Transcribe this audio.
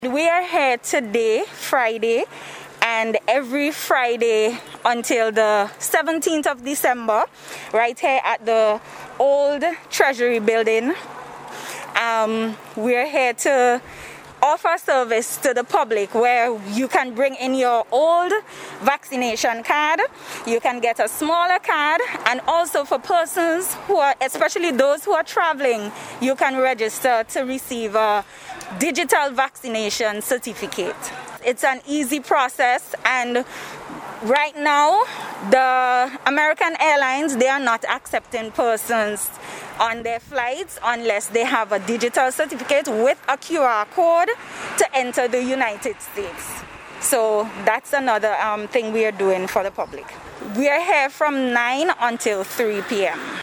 We are here today, Friday, and every Friday until the 17th of December, right here at the old Treasury building. We're here to offer service to the public where you can bring in your old vaccination card, you can get a smaller card, and also for persons who are, especially those who are traveling, you can register to receive a digital vaccination certificate. It's an easy process, and right now the American Airlines, they are not accepting persons on their flights unless they have a digital certificate with a QR code to enter the United States. So that's another thing we are doing for the public. We are here from 9 until 3 p.m.